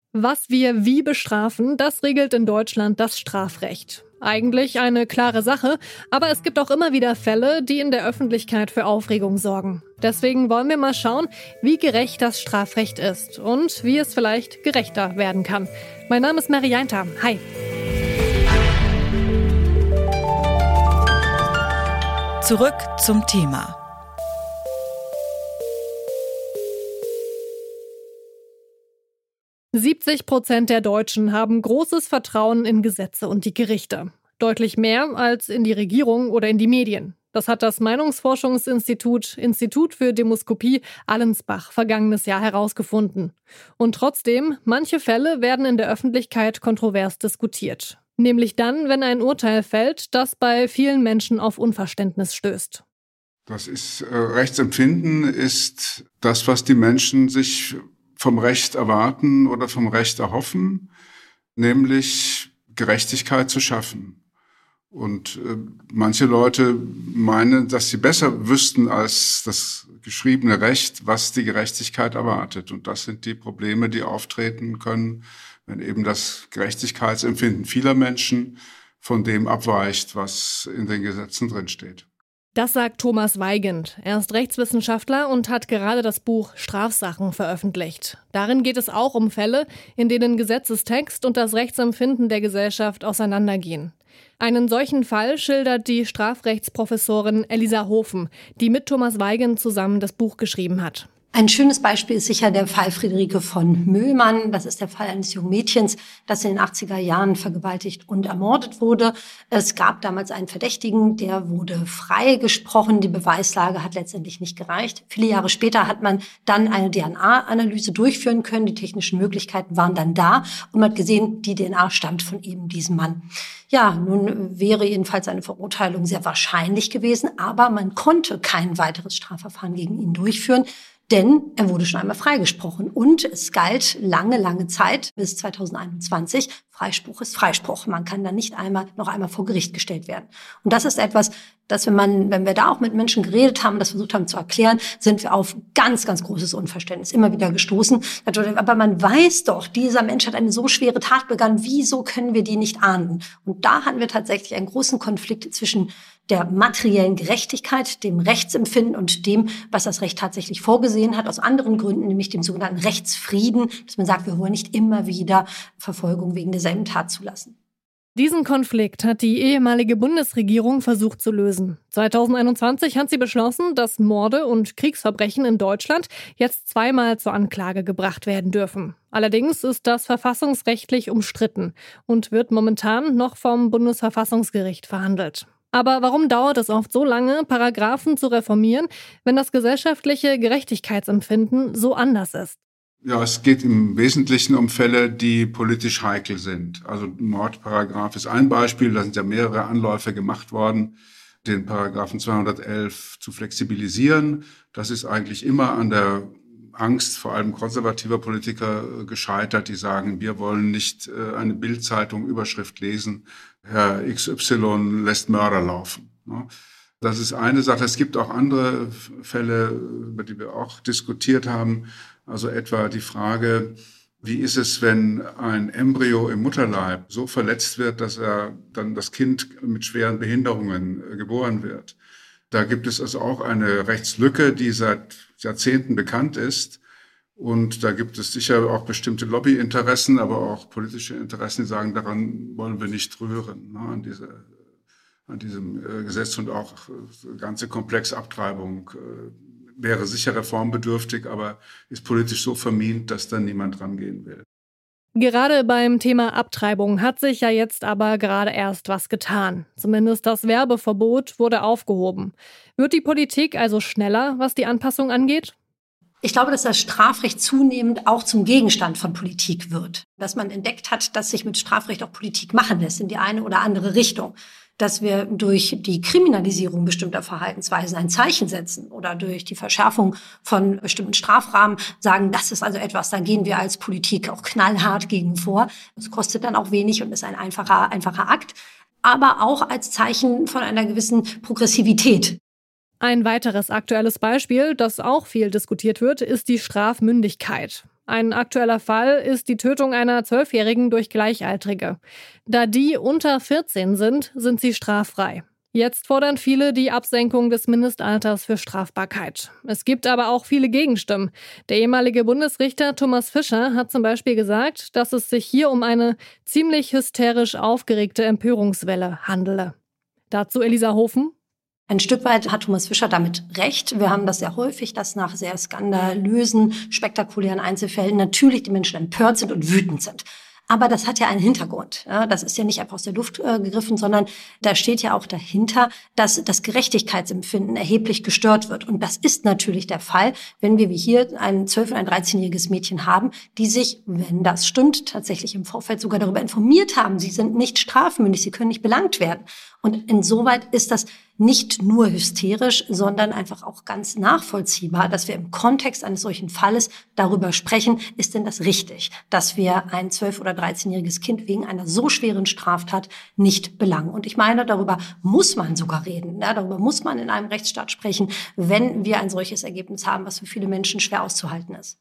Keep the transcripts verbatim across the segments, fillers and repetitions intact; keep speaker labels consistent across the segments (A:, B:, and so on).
A: Was wir wie bestrafen, das regelt in Deutschland das Strafrecht. Eigentlich eine klare Sache, aber es gibt auch immer wieder Fälle, die in der Öffentlichkeit für Aufregung sorgen. Deswegen wollen wir mal schauen, wie gerecht das Strafrecht ist und wie es vielleicht gerechter werden kann. Mein Name ist Mary Jainter. Hi.
B: Zurück zum Thema.
A: siebzig Prozent der Deutschen haben großes Vertrauen in Gesetze und die Gerichte. Deutlich mehr als in die Regierung oder in die Medien. Das hat das Meinungsforschungsinstitut Institut für Demoskopie Allensbach vergangenes Jahr herausgefunden. Und trotzdem, manche Fälle werden in der Öffentlichkeit kontrovers diskutiert. Nämlich dann, wenn ein Urteil fällt, das bei vielen Menschen auf Unverständnis stößt.
C: Das ist äh, Rechtsempfinden ist das, was die Menschen sich vom Recht erwarten oder vom Recht erhoffen, nämlich Gerechtigkeit zu schaffen. Und äh, manche Leute meinen, dass sie besser wüssten als das geschriebene Recht, was die Gerechtigkeit erwartet. Und das sind die Probleme, die auftreten können, wenn eben das Gerechtigkeitsempfinden vieler Menschen von dem abweicht, was in den Gesetzen drinsteht.
A: Das sagt Thomas Weigand. Er ist Rechtswissenschaftler und hat gerade das Buch Strafsachen veröffentlicht. Darin geht es auch um Fälle, in denen Gesetzestext und das Rechtsempfinden der Gesellschaft auseinandergehen. Einen solchen Fall schildert die Strafrechtsprofessorin Elisa Hofen, die mit Thomas Weigand zusammen das Buch geschrieben hat.
D: Ein schönes Beispiel ist sicher der Fall Friederike von Möhlmann. Das ist der Fall eines jungen Mädchens, das in den achtziger Jahren vergewaltigt und ermordet wurde. Es gab damals einen Verdächtigen, der wurde freigesprochen. Die Beweislage hat letztendlich nicht gereicht. Viele Jahre später hat man dann eine D N A-Analyse durchführen können. Die technischen Möglichkeiten waren dann da und man hat gesehen, die D N A stammt von eben diesem Mann. Ja, nun wäre jedenfalls eine Verurteilung sehr wahrscheinlich gewesen, aber man konnte kein weiteres Strafverfahren gegen ihn durchführen. Denn er wurde schon einmal freigesprochen und es galt lange, lange Zeit bis zweitausendeinundzwanzig. Freispruch ist Freispruch. Man kann dann nicht einmal noch einmal vor Gericht gestellt werden. Und das ist etwas, dass wenn man, wenn wir da auch mit Menschen geredet haben, das versucht haben zu erklären, sind wir auf ganz, ganz großes Unverständnis immer wieder gestoßen. Aber man weiß doch, dieser Mensch hat eine so schwere Tat begangen. Wieso können wir die nicht ahnden? Und da hatten wir tatsächlich einen großen Konflikt zwischen der materiellen Gerechtigkeit, dem Rechtsempfinden und dem, was das Recht tatsächlich vorgesehen hat, aus anderen Gründen, nämlich dem sogenannten Rechtsfrieden, dass man sagt, wir wollen nicht immer wieder Verfolgung wegen derselben Tat zulassen.
A: Diesen Konflikt hat die ehemalige Bundesregierung versucht zu lösen. zweitausendeinundzwanzig hat sie beschlossen, dass Morde und Kriegsverbrechen in Deutschland jetzt zweimal zur Anklage gebracht werden dürfen. Allerdings ist das verfassungsrechtlich umstritten und wird momentan noch vom Bundesverfassungsgericht verhandelt. Aber warum dauert es oft so lange, Paragraphen zu reformieren, wenn das gesellschaftliche Gerechtigkeitsempfinden so anders ist?
C: Ja, es geht im Wesentlichen um Fälle, die politisch heikel sind. Also Mordparagraph ist ein Beispiel, da sind ja mehrere Anläufe gemacht worden, den Paragraphen zweihundertelf zu flexibilisieren. Das ist eigentlich immer an der Angst, vor allem konservativer Politiker, gescheitert, die sagen, wir wollen nicht eine Bild-Zeitung Überschrift lesen, Herr X Y lässt Mörder laufen. Das ist eine Sache. Es gibt auch andere Fälle, über die wir auch diskutiert haben. Also etwa die Frage, wie ist es, wenn ein Embryo im Mutterleib so verletzt wird, dass er dann das Kind mit schweren Behinderungen geboren wird? Da gibt es also auch eine Rechtslücke, die seit Jahrzehnten bekannt ist. Und da gibt es sicher auch bestimmte Lobbyinteressen, aber auch politische Interessen, die sagen, daran wollen wir nicht rühren, ne, an, diese, an diesem äh, Gesetz. Und auch äh, ganze Komplex Abtreibung äh, wäre sicher reformbedürftig, aber ist politisch so vermint, dass da niemand rangehen will.
A: Gerade beim Thema Abtreibung hat sich ja jetzt aber gerade erst was getan. Zumindest das Werbeverbot wurde aufgehoben. Wird die Politik also schneller, was die Anpassung angeht?
D: Ich glaube, dass das Strafrecht zunehmend auch zum Gegenstand von Politik wird. Dass man entdeckt hat, dass sich mit Strafrecht auch Politik machen lässt in die eine oder andere Richtung. Dass wir durch die Kriminalisierung bestimmter Verhaltensweisen ein Zeichen setzen oder durch die Verschärfung von bestimmten Strafrahmen sagen, das ist also etwas, da gehen wir als Politik auch knallhart gegen vor. Das kostet dann auch wenig und ist ein einfacher, einfacher Akt, aber auch als Zeichen von einer gewissen Progressivität.
A: Ein weiteres aktuelles Beispiel, das auch viel diskutiert wird, ist die Strafmündigkeit. Ein aktueller Fall ist die Tötung einer Zwölfjährigen durch Gleichaltrige. Da die unter vierzehn sind, sind sie straffrei. Jetzt fordern viele die Absenkung des Mindestalters für Strafbarkeit. Es gibt aber auch viele Gegenstimmen. Der ehemalige Bundesrichter Thomas Fischer hat zum Beispiel gesagt, dass es sich hier um eine ziemlich hysterisch aufgeregte Empörungswelle handele. Dazu Elisa Hofen.
D: Ein Stück weit hat Thomas Fischer damit recht. Wir haben das sehr häufig, dass nach sehr skandalösen, spektakulären Einzelfällen natürlich die Menschen empört sind und wütend sind. Aber das hat ja einen Hintergrund. Ja, das ist ja nicht einfach aus der Luft äh, gegriffen, sondern da steht ja auch dahinter, dass das Gerechtigkeitsempfinden erheblich gestört wird. Und das ist natürlich der Fall, wenn wir wie hier ein zwölf- und ein dreizehnjähriges Mädchen haben, die sich, wenn das stimmt, tatsächlich im Vorfeld sogar darüber informiert haben. Sie sind nicht strafmündig, sie können nicht belangt werden. Und insoweit ist das nicht nur hysterisch, sondern einfach auch ganz nachvollziehbar, dass wir im Kontext eines solchen Falles darüber sprechen, ist denn das richtig, dass wir ein zwölf- oder dreizehnjähriges Kind wegen einer so schweren Straftat nicht belangen. Und ich meine, darüber muss man sogar reden. Ja, darüber muss man in einem Rechtsstaat sprechen, wenn wir ein solches Ergebnis haben, was für viele Menschen schwer auszuhalten ist.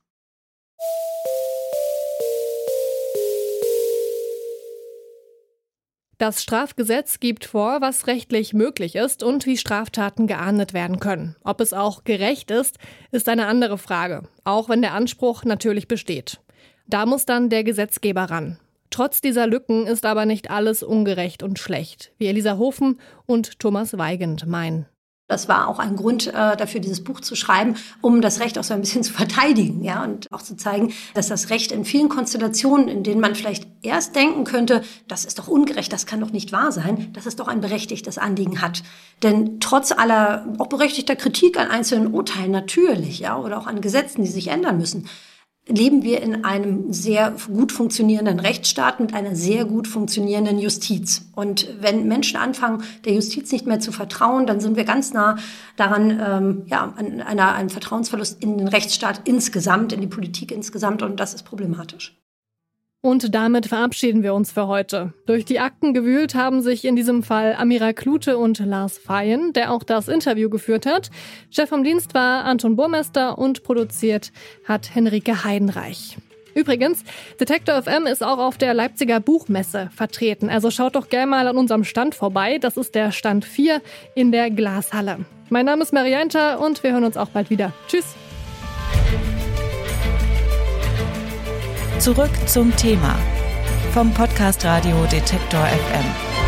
A: Das Strafgesetz gibt vor, was rechtlich möglich ist und wie Straftaten geahndet werden können. Ob es auch gerecht ist, ist eine andere Frage, auch wenn der Anspruch natürlich besteht. Da muss dann der Gesetzgeber ran. Trotz dieser Lücken ist aber nicht alles ungerecht und schlecht, wie Elisa Hofen und Thomas Weigand meinen.
D: Das war auch ein Grund äh, dafür, dieses Buch zu schreiben, um das Recht auch so ein bisschen zu verteidigen, ja, und auch zu zeigen, dass das Recht in vielen Konstellationen, in denen man vielleicht erst denken könnte, das ist doch ungerecht, das kann doch nicht wahr sein, dass es doch ein berechtigtes Anliegen hat. Denn trotz aller auch berechtigter Kritik an einzelnen Urteilen natürlich, ja, oder auch an Gesetzen, die sich ändern müssen, leben wir in einem sehr gut funktionierenden Rechtsstaat mit einer sehr gut funktionierenden Justiz. Und wenn Menschen anfangen, der Justiz nicht mehr zu vertrauen, dann sind wir ganz nah daran, ähm, ja, an einer, einem Vertrauensverlust in den Rechtsstaat insgesamt, in die Politik insgesamt. Und das ist problematisch.
A: Und damit verabschieden wir uns für heute. Durch die Akten gewühlt haben sich in diesem Fall Amira Klute und Lars Feyen, der auch das Interview geführt hat. Chef vom Dienst war Anton Burmester und produziert hat Henrike Heidenreich. Übrigens, Detektor F M ist auch auf der Leipziger Buchmesse vertreten. Also schaut doch gerne mal an unserem Stand vorbei. Das ist der Stand vier in der Glashalle. Mein Name ist Marianta und wir hören uns auch bald wieder. Tschüss!
B: Zurück zum Thema vom Podcast Radio Detektor F M.